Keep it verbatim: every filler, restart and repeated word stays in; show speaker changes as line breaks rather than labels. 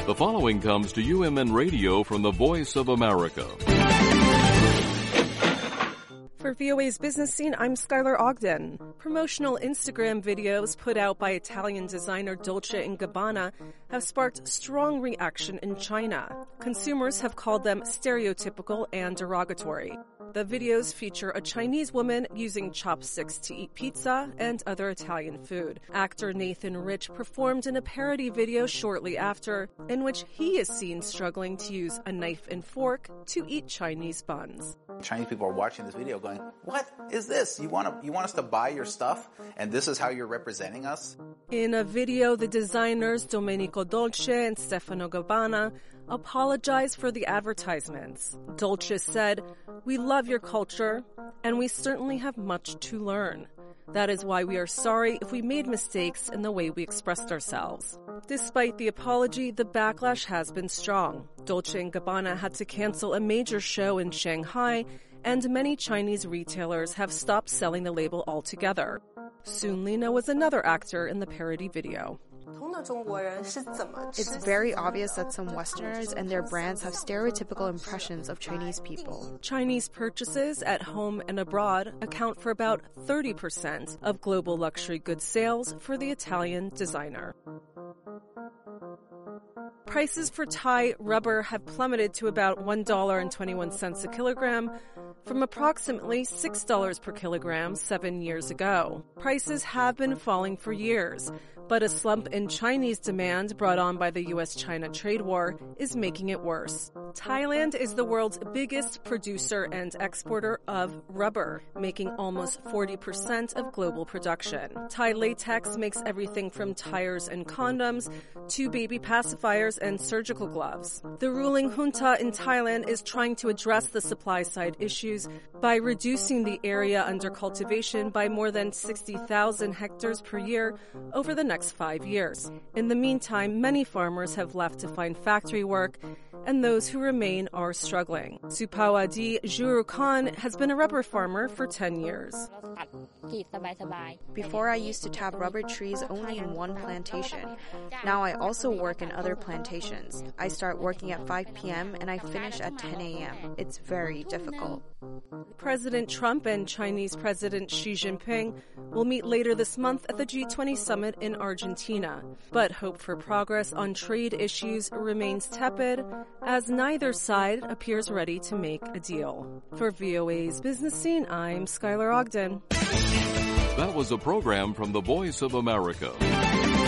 The following comes to U M N Radio from the Voice of America.
For V O A's Business Scene, I'm Skylar Ogden. Promotional Instagram videos put out by Italian designer Dolce and Gabbana have sparked strong reaction in China. Consumers have called them stereotypical and derogatory. The videos feature a Chinese woman using chopsticks to eat pizza and other Italian food. Actor Nathan Rich performed in a parody video shortly after, in which he is seen struggling to use a knife and fork to eat Chinese buns.
Chinese people are watching this video going, what is this? You want to, you want us to buy your stuff and this is how you're representing us?
In a video, the designers Domenico Dolce and Stefano Gabbana apologized for the advertisements. Dolce said, "We love your culture and we certainly have much to learn. That is why we are sorry if we made mistakes in the way we expressed ourselves." Despite the apology, the backlash has been strong. Dolce and Gabbana had to cancel a major show in Shanghai, and many Chinese retailers have stopped selling the label altogether. Soon Lina was another actor in the parody video.
It's very obvious that some Westerners and their brands have stereotypical impressions of Chinese people.
Chinese purchases at home and abroad account for about thirty percent of global luxury goods sales for the Italian designer. Prices for Thai rubber have plummeted to about one dollar and twenty-one cents a kilogram from approximately six dollars per kilogram seven years ago. Prices have been falling for years, but a slump in Chinese demand brought on by the U S China trade war is making it worse. Thailand is the world's biggest producer and exporter of rubber, making almost forty percent of global production. Thai latex makes everything from tires and condoms to baby pacifiers and surgical gloves. The ruling junta in Thailand is trying to address the supply side issues by reducing the area under cultivation by more than sixty thousand hectares per year over the next five years. In the meantime, many farmers have left to find factory work, and those who remain are struggling. Supawadi Juru Khan has been a rubber farmer for ten years.
Before, I used to tap rubber trees only in one plantation. Now I also work in other plantations. I start working at five p.m. and I finish at ten a.m. It's very difficult.
President Trump and Chinese President Xi Jinping will meet later this month at the G twenty summit in Argentina. But hope for progress on trade issues remains tepid, as neither side appears ready to make a deal. For V O A's Business Scene, I'm Skylar Ogden.
That was a program from the Voice of America.